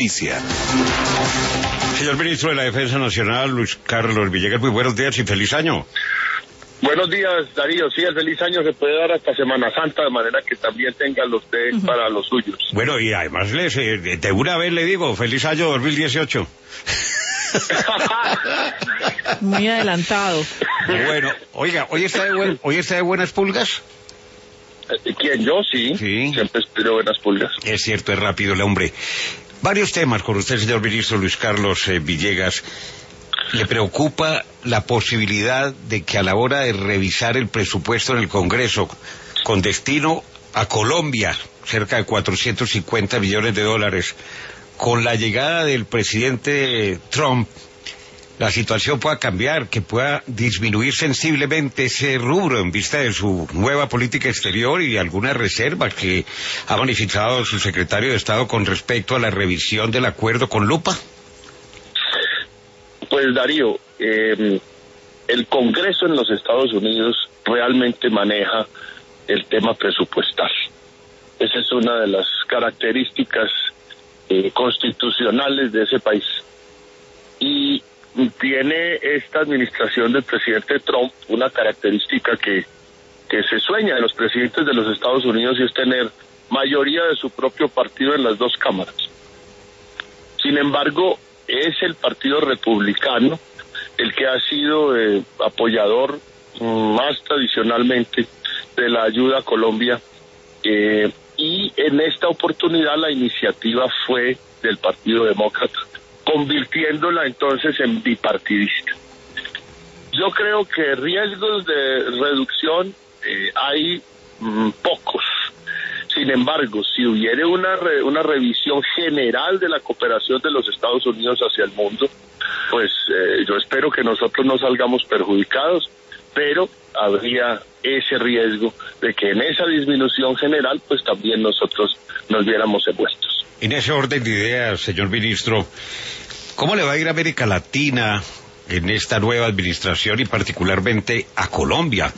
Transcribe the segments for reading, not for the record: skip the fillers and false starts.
Noticia. Señor Ministro de la Defensa Nacional, Luis Carlos Villegas, muy buenos días y feliz año. Buenos días, Darío. Sí, el feliz año se puede dar hasta Semana Santa, de manera que también tengan usted para los suyos. Bueno, y además de una vez le digo, feliz año 2018. Muy adelantado. Bueno, oiga, ¿hoy está de buenas pulgas? ¿Quién? Yo, sí. Siempre espero buenas pulgas. Es cierto, es rápido el hombre. Varios temas con usted, señor ministro Luis Carlos Villegas. ¿Le preocupa la posibilidad de que a la hora de revisar el presupuesto en el Congreso, con destino a Colombia, cerca de 450 millones de dólares, con la llegada del presidente Trump, la situación pueda cambiar, que pueda disminuir sensiblemente ese rubro en vista de su nueva política exterior y alguna reserva que ha manifestado su secretario de Estado con respecto a la revisión del acuerdo con Lupa? Pues, Darío, el Congreso en los Estados Unidos realmente maneja el tema presupuestal. Esa es una de las características constitucionales de ese país. Y tiene esta administración del presidente Trump una característica que se sueña de los presidentes de los Estados Unidos, y es tener mayoría de su propio partido en las dos cámaras. Sin embargo, es el Partido Republicano el que ha sido apoyador más tradicionalmente de la ayuda a Colombia, y en esta oportunidad la iniciativa fue del Partido Demócrata, convirtiéndola entonces en bipartidista. Yo creo que riesgos de reducción hay pocos. Sin embargo, si hubiere una revisión general de la cooperación de los Estados Unidos hacia el mundo, pues yo espero que nosotros no salgamos perjudicados, pero habría ese riesgo de que en esa disminución general, pues también nosotros nos viéramos envueltos. En ese orden de ideas, señor ministro, ¿cómo le va a ir a América Latina en esta nueva administración y particularmente a Colombia?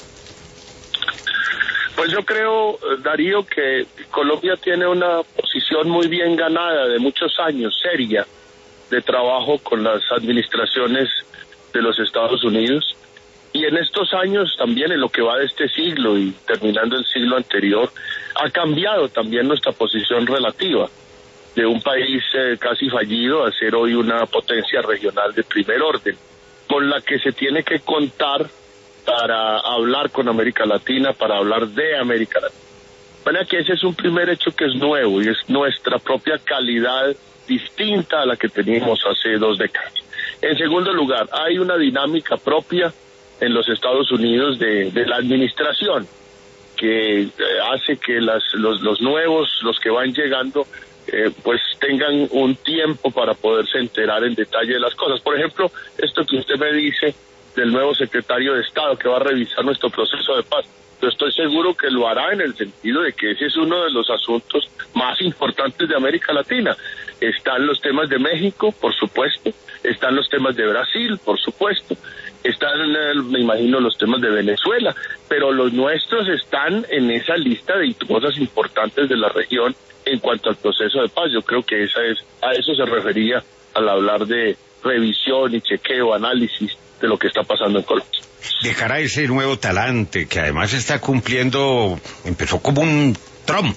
Pues yo creo, Darío, que Colombia tiene una posición muy bien ganada de muchos años, seria, de trabajo con las administraciones de los Estados Unidos. Y en estos años también, en lo que va de este siglo y terminando el siglo anterior, ha cambiado también nuestra posición relativa de un país casi fallido a ser hoy una potencia regional de primer orden, con la que se tiene que contar para hablar con América Latina, para hablar de América Latina. Bueno, que ese es un primer hecho que es nuevo, y es nuestra propia calidad distinta a la que teníamos hace 2 décadas. En segundo lugar, hay una dinámica propia en los Estados Unidos de la administración, que hace que los nuevos, los que van llegando, pues tengan un tiempo para poderse enterar en detalle de las cosas. Por ejemplo, esto que usted me dice del nuevo secretario de Estado que va a revisar nuestro proceso de paz, yo estoy seguro que lo hará en el sentido de que ese es uno de los asuntos más importantes de América Latina. Están los temas de México, por supuesto, están los temas de Brasil, por supuesto, están, me imagino, los temas de Venezuela, pero los nuestros están en esa lista de cosas importantes de la región en cuanto al proceso de paz. Yo creo que a eso se refería al hablar de revisión y chequeo, análisis de lo que está pasando en Colombia. De cara a ese nuevo talante que además está cumpliendo, empezó como un Trump,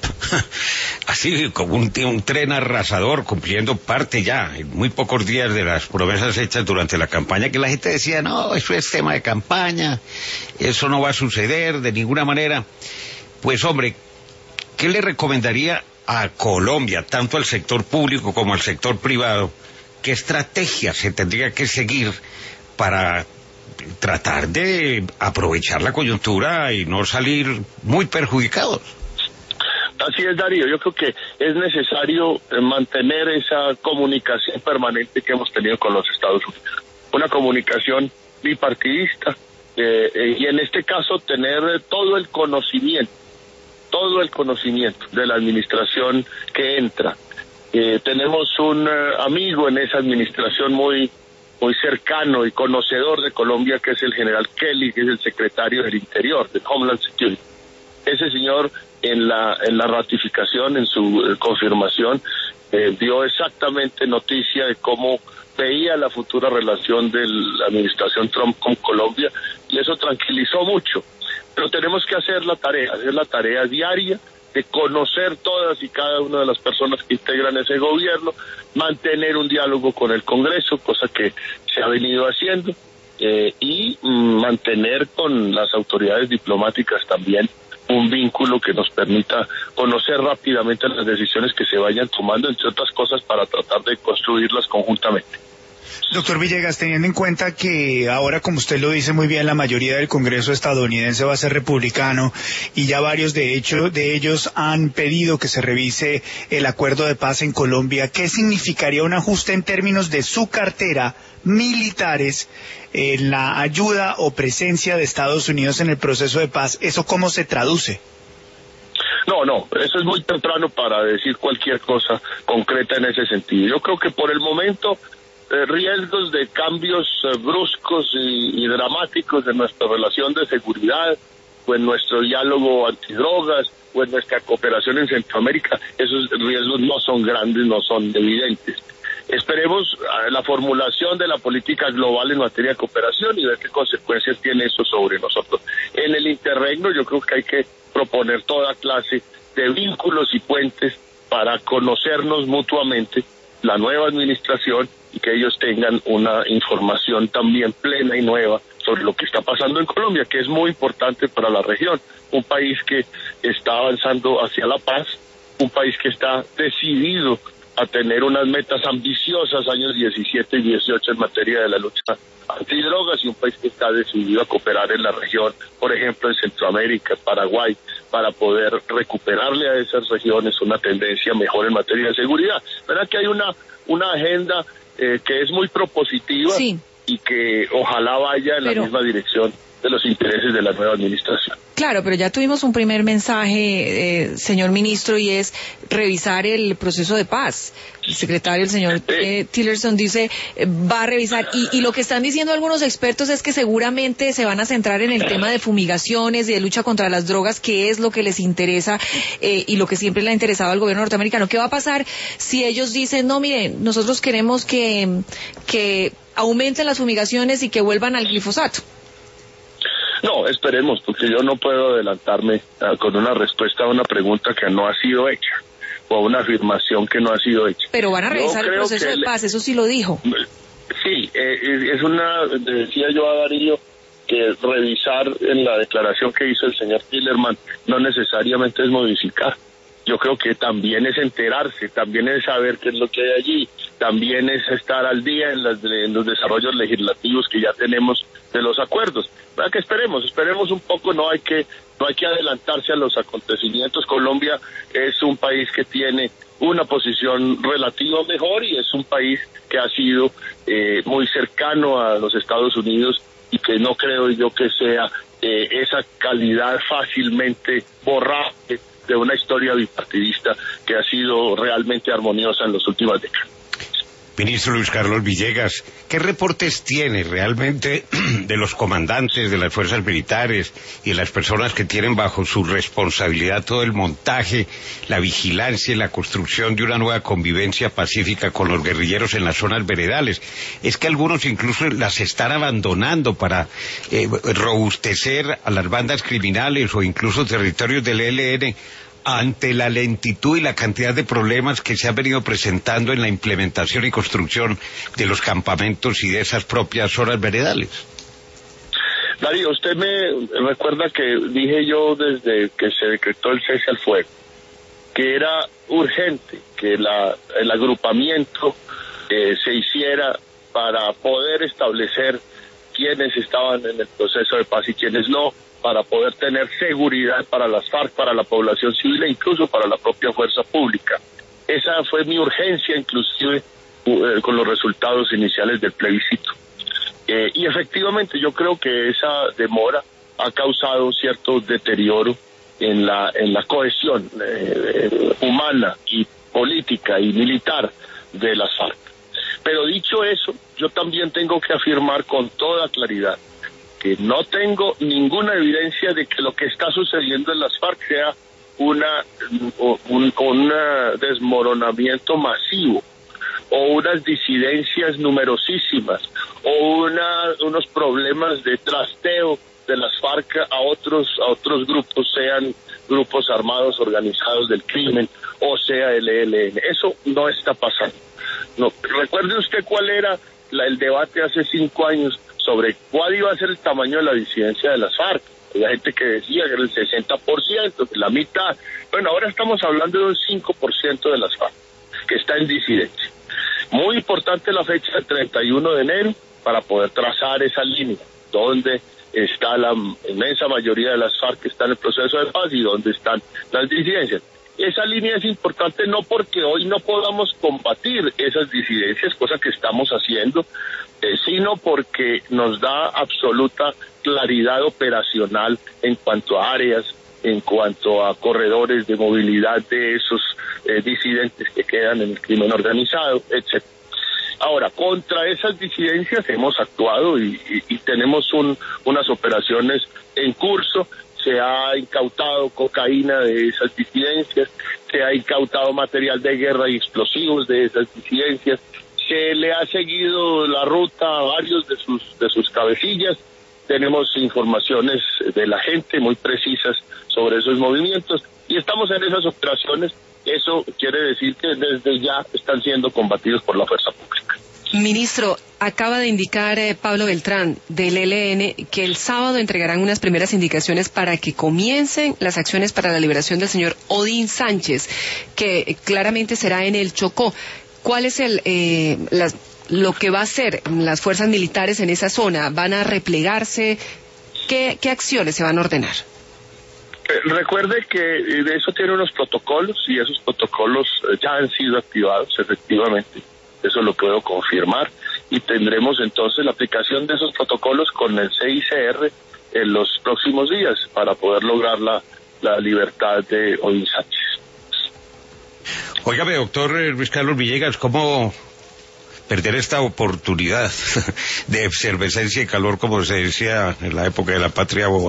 así como un tren arrasador, cumpliendo parte ya, en muy pocos días, de las promesas hechas durante la campaña, que la gente decía, no, eso es tema de campaña, eso no va a suceder de ninguna manera. Pues hombre, ¿qué le recomendaría a Colombia, tanto al sector público como al sector privado? ¿Qué estrategia se tendría que seguir para tratar de aprovechar la coyuntura y no salir muy perjudicados? Así es, Darío. Yo creo que es necesario mantener esa comunicación permanente que hemos tenido con los Estados Unidos. Una comunicación bipartidista, y en este caso tener todo el conocimiento de la administración que entra. Tenemos un amigo en esa administración muy cercano y conocedor de Colombia, que es el general Kelly, que es el secretario del Interior, del Homeland Security. Ese señor, en la ratificación, en su confirmación, dio exactamente noticia de cómo veía la futura relación de la administración Trump con Colombia, y eso tranquilizó mucho. Pero tenemos que hacer la tarea diaria de conocer todas y cada una de las personas que integran ese gobierno, mantener un diálogo con el Congreso, cosa que se ha venido haciendo, y mantener con las autoridades diplomáticas también un vínculo que nos permita conocer rápidamente las decisiones que se vayan tomando, entre otras cosas, para tratar de construirlas conjuntamente. Doctor Villegas, teniendo en cuenta que ahora, como usted lo dice muy bien, la mayoría del Congreso estadounidense va a ser republicano y ya varios de ellos han pedido que se revise el acuerdo de paz en Colombia, ¿qué significaría un ajuste en términos de su cartera militares en la ayuda o presencia de Estados Unidos en el proceso de paz? ¿Eso cómo se traduce? No, eso es muy temprano para decir cualquier cosa concreta en ese sentido. Yo creo que por el momento riesgos de cambios bruscos y dramáticos en nuestra relación de seguridad, o en nuestro diálogo antidrogas, o en nuestra cooperación en Centroamérica, esos riesgos no son grandes, no son evidentes. Esperemos la formulación de la política global en materia de cooperación y ver qué consecuencias tiene eso sobre nosotros. En el interregno yo creo que hay que proponer toda clase de vínculos y puentes para conocernos mutuamente, la nueva administración, y que ellos tengan una información también plena y nueva sobre lo que está pasando en Colombia, que es muy importante para la región. Un país que está avanzando hacia la paz, un país que está decidido a tener unas metas ambiciosas años 17 y 18 en materia de la lucha antidrogas, y un país que está decidido a cooperar en la región, por ejemplo en Centroamérica, Paraguay, para poder recuperarle a esas regiones una tendencia mejor en materia de seguridad. ¿Verdad que hay una agenda que es muy propositiva? Sí. Y que ojalá vaya en la misma dirección de los intereses de la nueva administración? Claro, pero ya tuvimos un primer mensaje, señor ministro, y es revisar el proceso de paz. El secretario, el señor Tillerson, dice va a revisar, y lo que están diciendo algunos expertos es que seguramente se van a centrar en el tema de fumigaciones y de lucha contra las drogas, que es lo que les interesa y lo que siempre le ha interesado al gobierno norteamericano. ¿Qué va a pasar si ellos dicen, no, miren, nosotros queremos que aumenten las fumigaciones y que vuelvan al glifosato? No, esperemos, porque yo no puedo adelantarme con una respuesta a una pregunta que no ha sido hecha, o a una afirmación que no ha sido hecha. Pero van a revisar el proceso de paz, eso sí lo dijo. Sí, decía yo a Darío, que revisar en la declaración que hizo el señor Tillerman no necesariamente es modificar. Yo creo que también es enterarse, también es saber qué es lo que hay allí, también es estar al día en los desarrollos legislativos que ya tenemos de los acuerdos. ¿Verdad que esperemos un poco, no hay que adelantarse a los acontecimientos. Colombia es un país que tiene una posición relativa mejor, y es un país que ha sido muy cercano a los Estados Unidos, y que no creo yo que sea esa calidad fácilmente borrable de una historia bipartidista que ha sido realmente armoniosa en las últimas décadas. Ministro Luis Carlos Villegas, ¿qué reportes tiene realmente de los comandantes de las fuerzas militares y de las personas que tienen bajo su responsabilidad todo el montaje, la vigilancia y la construcción de una nueva convivencia pacífica con los guerrilleros en las zonas veredales? Es que algunos incluso las están abandonando para robustecer a las bandas criminales o incluso territorios del ELN, ante la lentitud y la cantidad de problemas que se han venido presentando en la implementación y construcción de los campamentos y de esas propias zonas veredales. Darío, usted me recuerda que dije yo desde que se decretó el cese al fuego que era urgente que el agrupamiento se hiciera para poder establecer quiénes estaban en el proceso de paz y quiénes no, para poder tener seguridad para las FARC, para la población civil e incluso para la propia fuerza pública. Esa fue mi urgencia, inclusive con los resultados iniciales del plebiscito. Y efectivamente yo creo que esa demora ha causado cierto deterioro en la cohesión humana y política y militar de las FARC. Pero dicho eso, yo también tengo que afirmar con toda claridad que no tengo ninguna evidencia de que lo que está sucediendo en las FARC sea un desmoronamiento masivo, o unas disidencias numerosísimas, o unos problemas de trasteo de las FARC a otros grupos, sean grupos armados organizados del crimen o sea el ELN. Eso no está pasando. No, recuerde usted cuál era el debate hace 5 años sobre cuál iba a ser el tamaño de la disidencia de las FARC. Había gente que decía que era el 60%, que la mitad. Bueno, ahora estamos hablando de un 5% de las FARC que está en disidencia. Muy importante la fecha del 31 de enero para poder trazar esa línea, donde está la inmensa mayoría de las FARC que están en el proceso de paz y donde están las disidencias. Esa línea es importante no porque hoy no podamos combatir esas disidencias, cosa que estamos haciendo, sino porque nos da absoluta claridad operacional en cuanto a áreas, en cuanto a corredores de movilidad de esos disidentes que quedan en el crimen organizado, etc. Ahora, contra esas disidencias hemos actuado y tenemos unas operaciones en curso. Se ha incautado cocaína de esas disidencias, se ha incautado material de guerra y explosivos de esas disidencias, se le ha seguido la ruta a varios de sus cabecillas. Tenemos informaciones de la gente muy precisas sobre esos movimientos y estamos en esas operaciones. Eso quiere decir que desde ya están siendo combatidos por la fuerza pública. Ministro, acaba de indicar Pablo Beltrán del ELN que el sábado entregarán unas primeras indicaciones para que comiencen las acciones para la liberación del señor Odín Sánchez, que claramente será en el Chocó. ¿Cuál es lo que va a hacer las fuerzas militares en esa zona? ¿Van a replegarse? ¿Qué acciones se van a ordenar? Recuerde que de eso tiene unos protocolos y esos protocolos ya han sido activados, efectivamente. Eso lo puedo confirmar y tendremos entonces la aplicación de esos protocolos con el CICR en los próximos días para poder lograr la libertad de Odín Sánchez. Óigame, doctor Luis Carlos Villegas, ¿cómo perder esta oportunidad de efervescencia y calor, como se decía en la época de la patria boba?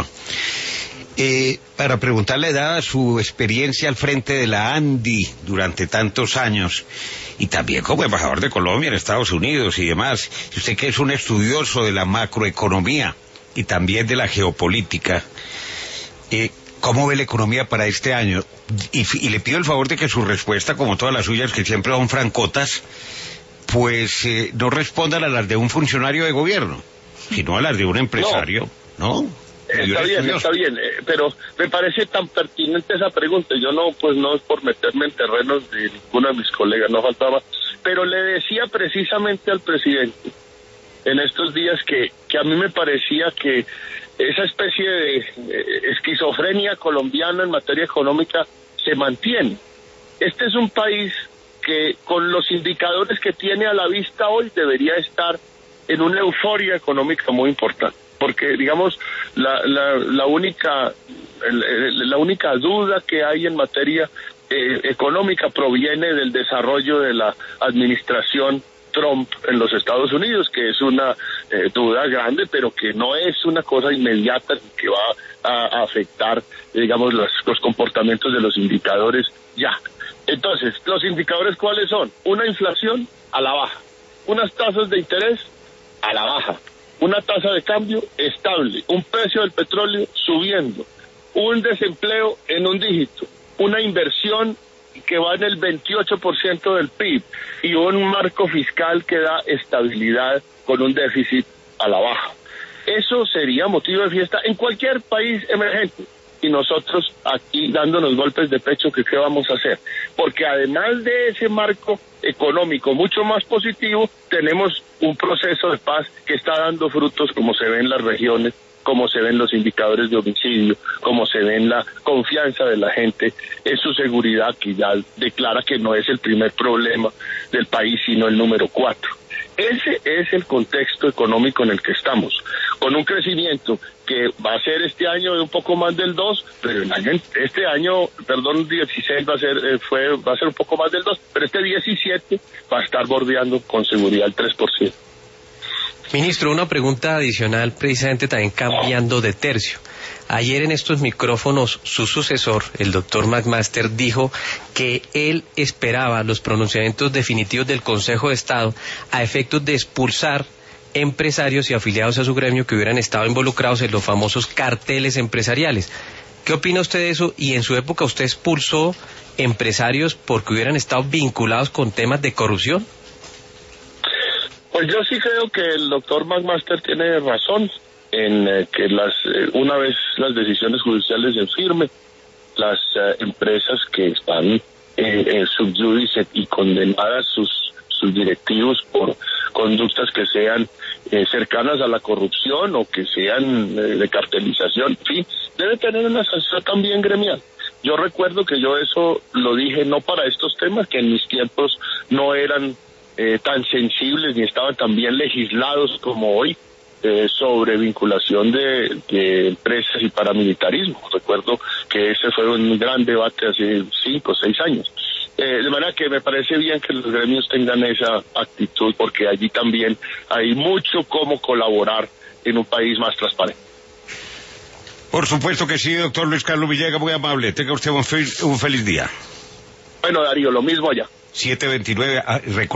Para preguntarle, dada su experiencia al frente de la ANDI durante tantos años, y también como embajador de Colombia en Estados Unidos y demás, y usted que es un estudioso de la macroeconomía y también de la geopolítica, ¿cómo ve la economía para este año? Y le pido el favor de que su respuesta, como todas las suyas, que siempre son francotas, pues no respondan a las de un funcionario de gobierno, sino a las de un empresario, ¿no? Está bien, pero me parece tan pertinente esa pregunta. Yo no es por meterme en terrenos de ninguno de mis colegas, no faltaba, pero le decía precisamente al presidente en estos días que a mí me parecía que esa especie de esquizofrenia colombiana en materia económica se mantiene. Este es un país que con los indicadores que tiene a la vista hoy debería estar en una euforia económica muy importante. Porque, digamos, la única duda que hay en materia económica proviene del desarrollo de la administración Trump en los Estados Unidos, que es una duda grande, pero que no es una cosa inmediata que va a afectar, digamos, los comportamientos de los indicadores ya. Entonces, ¿los indicadores cuáles son? Una inflación a la baja, unas tasas de interés a la baja, una tasa de cambio estable, un precio del petróleo subiendo, un desempleo en un dígito, una inversión que va en el 28% del PIB y un marco fiscal que da estabilidad con un déficit a la baja. Eso sería motivo de fiesta en cualquier país emergente. Y nosotros aquí dándonos golpes de pecho que qué vamos a hacer. Porque además de ese marco económico mucho más positivo, tenemos un proceso de paz que está dando frutos como se ve en las regiones, como se ven los indicadores de homicidio, como se ve en la confianza de la gente en su seguridad, que ya declara que no es el primer problema del país, sino el número 4. Ese es el contexto económico en el que estamos, con un crecimiento que va a ser este año de un poco más del 2, pero este año 16 va a ser un poco más del 2, pero este 17 va a estar bordeando con seguridad el 3%. Ministro, una pregunta adicional, precisamente también cambiando de tercio. Ayer en estos micrófonos, su sucesor, el doctor McMaster, dijo que él esperaba los pronunciamientos definitivos del Consejo de Estado a efectos de expulsar empresarios y afiliados a su gremio que hubieran estado involucrados en los famosos carteles empresariales. ¿Qué opina usted de eso? Y en su época, ¿usted expulsó empresarios porque hubieran estado vinculados con temas de corrupción? Pues yo sí creo que el doctor McMaster tiene razón en que una vez las decisiones judiciales en firme, las empresas que están sub judice y condenadas sus directivos por conductas que sean cercanas a la corrupción o que sean de cartelización, en fin, debe tener una sanción también gremial. Yo recuerdo que yo eso lo dije no para estos temas, que en mis tiempos no eran tan sensibles ni estaban tan bien legislados como hoy, sobre vinculación de empresas y paramilitarismo. Recuerdo que ese fue un gran debate hace 5 o 6 años. De manera que me parece bien que los gremios tengan esa actitud, porque allí también hay mucho cómo colaborar en un país más transparente. Por supuesto que sí, doctor Luis Carlos Villegas, muy amable. Tenga usted un feliz día. Bueno, Darío, lo mismo allá. 7:29.